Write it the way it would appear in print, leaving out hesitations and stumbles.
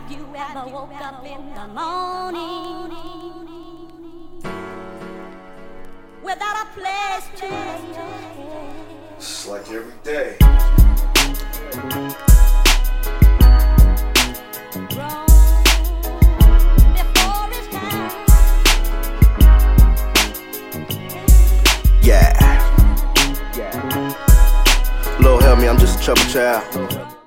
you ever woke up in the morning without a place to lay your head? It's like every day. Yeah. Lord help me, I'm just a troubled child.